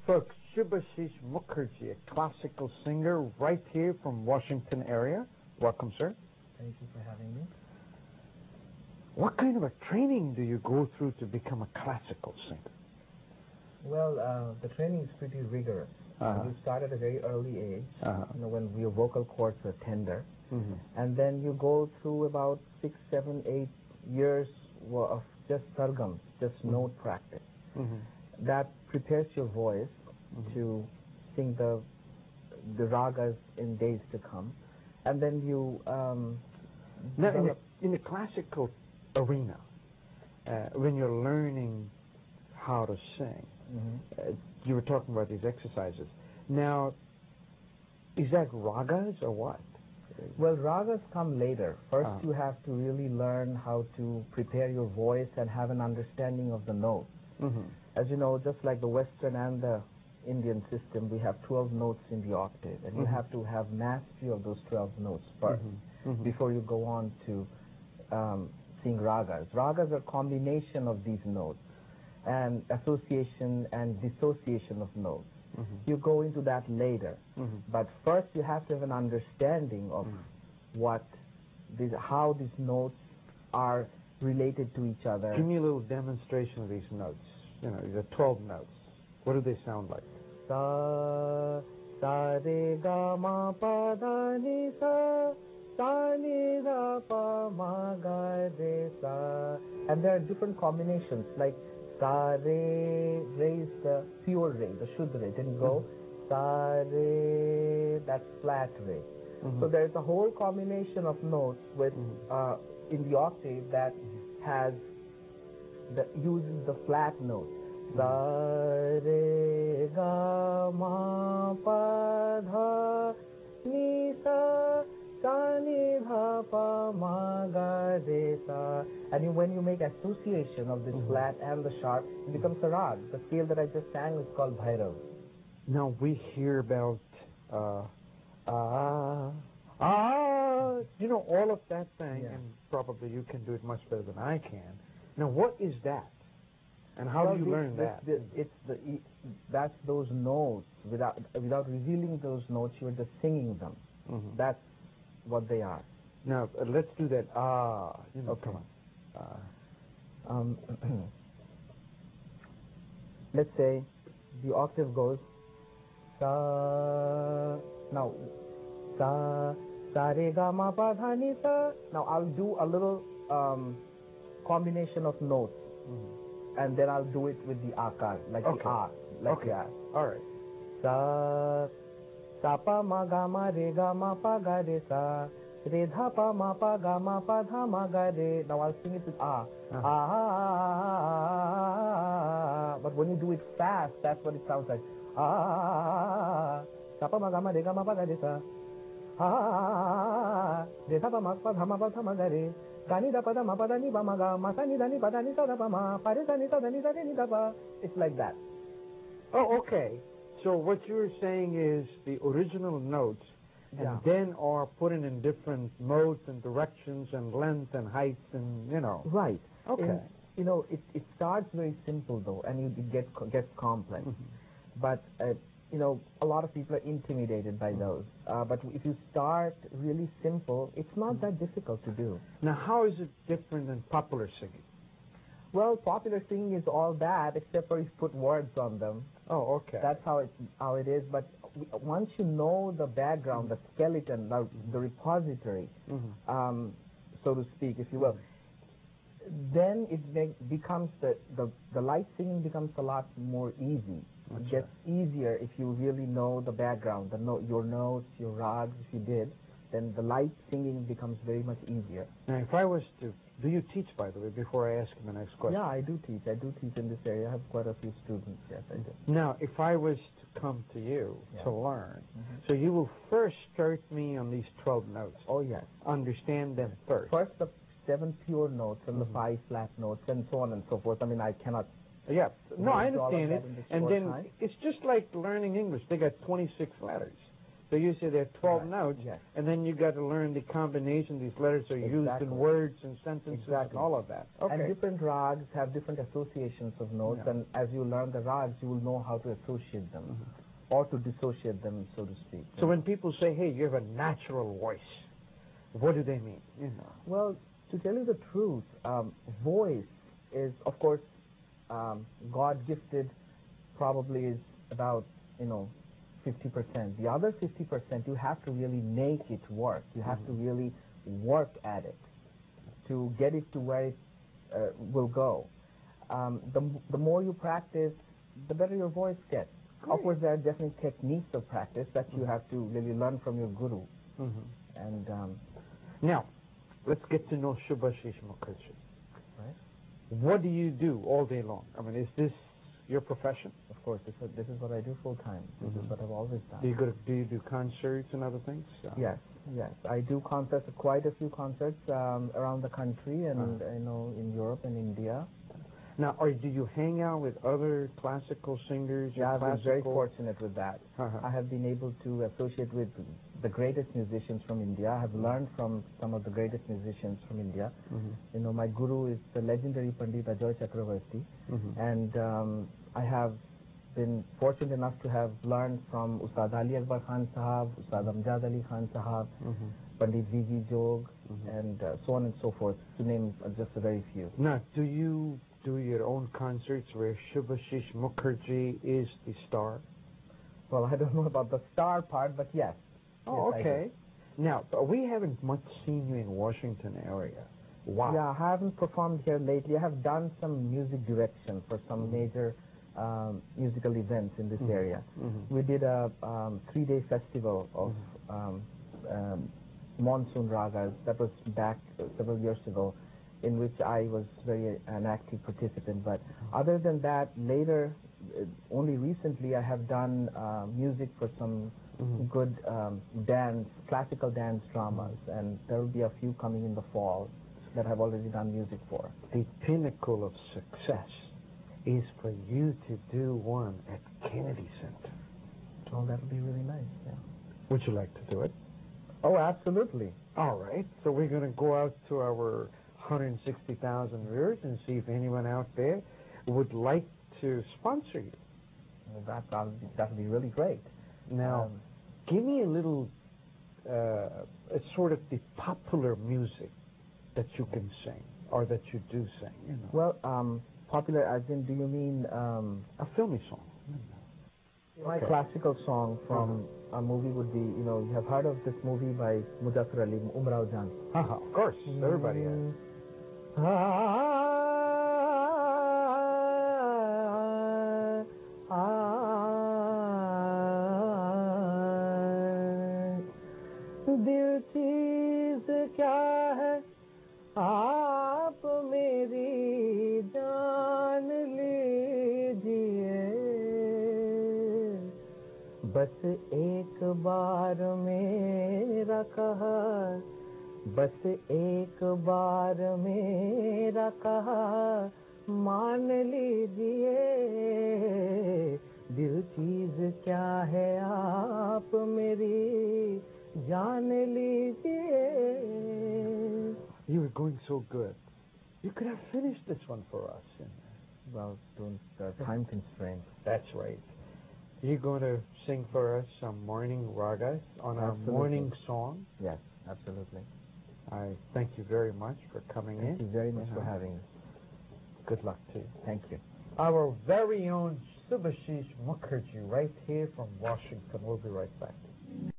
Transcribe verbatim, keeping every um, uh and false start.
folks, Subhashish Mukherjee, a classical singer right here from Washington area. Welcome, sir. Thank you for having me. What kind of a training do you go through to become a classical singer? Well, uh, the training is pretty rigorous. Uh-huh. You start at a very early age, uh-huh. you know, when your vocal cords are tender, mm-hmm. and then you go through about six, seven, eight years of just sargam, just mm-hmm. note practice. Mm-hmm. That prepares your voice mm-hmm. to sing the the ragas in days to come, and then you um, now in the, in the classical arena, uh, when you're learning how to sing, mm-hmm. uh, you were talking about these exercises. Now, is that ragas or what? Well, ragas come later. First, uh-huh. you have to really learn how to prepare your voice and have an understanding of the notes. Mm-hmm. As you know, just like the Western and the Indian system, we have twelve notes in the octave, and mm-hmm. you have to have mastery of those twelve notes first mm-hmm. Mm-hmm. before you go on to um, sing ragas. Ragas are a combination of these notes and association and dissociation of notes. Mm-hmm. You go into that later, mm-hmm. but first you have to have an understanding of mm-hmm. what, these, how these notes are related to each other. Give me a little demonstration of these notes. You know, the twelve notes. What do they sound like? Sa, sa, re, ga, ma, pa, da, ni, sa, sa, ni, da, pa, ma, ga, re, sa. And there are different combinations, like sa, re, re is the pure re, the shuddha re. Then you go mm-hmm. sa, re, that's flat re. Mm-hmm. So there's a whole combination of notes with mm-hmm. uh, in the octave that mm-hmm. has the uses the flat notes. Sa, re, ga, ma, pa, dha, ni, sa, sa, ni, dha, pa, ma, ga, re, sa. And you, when you make association of this mm-hmm. flat and the sharp, it becomes a rag. The scale that I just sang is called Bhairav. Now we hear about uh, ah, ah, you know, all of that thing, yeah. and probably you can do it much better than I can. Now, what is that? And how well, do you this, learn this, that? This, it's the that's those notes. Without without revealing those notes, you're just singing them. Mm-hmm. That's what they are. Now uh, let's do that. Ah, you know, okay. Come on. Uh, um, let's say the octave goes sa. Now sa sa re ga ma pa dha ni sa. Now I'll do a little um, combination of notes. Mm-hmm. And then I'll do it with the akar, like okay. the ah, like okay. that. All right. Sa, sa pa ma ga ma re ga ma pa ga re sa, re dha pa ma pa ga ma pa dha ma ga re. Now I'll sing it with ah. Uh-huh. Ah, ah, but when you do it fast, that's what it sounds like. Ah, sa pa ma ga ma re ga ma pa ga re sa, ah, re dha pa ma pa dha ma pa dha ma ga re. It's like that. Oh, okay. So what you're saying is the original notes, and yeah. then are put in in different modes and directions and length and height and, you know. Right. Okay. And, you know, it, it starts very simple, though, and it gets, gets complex. Mm-hmm. But, uh, you know, a lot of people are intimidated by mm-hmm. those. Uh, but if you start really simple, it's not mm-hmm. that difficult to do. Now, how is it different than popular singing? Well, popular singing is all that, except for you put words on them. Oh, okay. That's how it, how it is. But once you know the background, mm-hmm. the skeleton, the, the repository, mm-hmm. um, so to speak, if you will, mm-hmm. then it make, becomes, the, the, the light singing becomes a lot more easy. That's it gets right. easier if you really know the background, the no, your notes, your rags, if you did, then the light singing becomes very much easier. Now, if I was to, do you teach, by the way, before I ask you the next question? Yeah, I do teach. I do teach in this area. I have quite a few students, yes, I do. Now, if I was to come to you yeah. to learn, mm-hmm. so you will first start me on these twelve notes. Oh, yes. Understand them first. First the seven pure notes and mm-hmm. the five flat notes and so on and so forth. I mean, I cannot... Yeah, no, I understand it. And then time. it's just like learning English. They got twenty-six letters. So you say there are twelve Right. notes, Yes. and then you got to learn the combination. These letters are used Exactly. in words and sentences Exactly. and all of that. Okay. And different rags have different associations of notes, Yeah. and as you learn the rags, you will know how to associate them, Mm-hmm. or to dissociate them, so to speak. So when people say, "Hey, you have a natural voice," what do they mean? You know. Well, to tell you the truth, um, voice is, of course, um, God gifted. Probably is about you know fifty percent. The other fifty percent, you have to really make it work. You have Mm-hmm. to really work at it to get it to where it uh, will go. Um, the the more you practice, the better your voice gets. Great. Of course, there are definitely techniques of practice that you Mm-hmm. have to really learn from your guru. Mm-hmm. And um, Now, let's get to know Subhashish Mukherjee. right, What do you do all day long? I mean, is this your profession? of course, this is, this is what I do full time. This Mhm. is what I've always done. Do you go to, do you do concerts and other things? Uh, Yes, yes, I do concerts, quite a few concerts um, around the country, and Uh-huh. you know, in Europe and India. Now, or do you hang out with other classical singers? or Yeah, I've been very classical- fortunate with that. Uh-huh. I have been able to associate with the greatest musicians from India. I have learned from some of the greatest musicians from India. Mhm. You know, my guru is the legendary Pandit Ajoy Chakravarti, Mhm. and um, I have been fortunate enough to have learned from Ustad Ali Akbar Khan Sahab, Ustad Amjad Ali Khan Sahab, Mhm. Pandit V G Jog, Mhm. and uh, so on and so forth, to name uh, just a very few. Now, do you do your own concerts where Subhashish Mukherjee is the star? Well, I don't know about the star part, but yes. Oh, Yes, I do. okay. Now, but we haven't much seen you in Washington area. Wow. Yeah, I haven't performed here lately. I have done some music direction for some Mhm. major um, musical events in this Mhm. area. Mhm. We did a um, three-day festival of Mhm. um, um, monsoon ragas. That was back uh, several years ago, in which I was very an active participant. But other than that, later, uh, only recently, I have done uh, music for some Mhm. good um, dance, classical dance dramas, and there will be a few coming in the fall that I've already done music for. The pinnacle of success is for you to do one at Kennedy Center. Oh, that would be really nice. Yeah. Would you like to do it? Oh, absolutely. All right. So we're going to go out to our one hundred sixty thousand viewers and see if anyone out there would like to sponsor you. Well, that that would be, that would be really great. Now, Um, give me a little, uh, a sort of the popular music that you can sing or that you do sing. You know, well, um, popular as in, do you mean um, a filmy song. my Okay. classical song from a movie would be, you know, you have heard of this movie by Muzaffar Ali, Umrao Jan. Uh-huh. Of course, everybody has. दिल चीज क्या है आप मेरी जान लीजिए बस एक बार मेरा कहा बस एक बार मेरा कहा मान लीजिए दिल चीज क्या है आप मेरी जान लीजिए. You were going so good. You could have finished this one for us. You know. Well, don't uh, time constraints. That's right. You're going to sing for us some morning ragas on our Absolutely. morning song. Yes, absolutely. I thank you very much for coming Thank in. you very much Uh-huh. for having us. Good luck to you. Thank you. Our very own Subhashish Mukherjee right here from Washington. We'll be right back.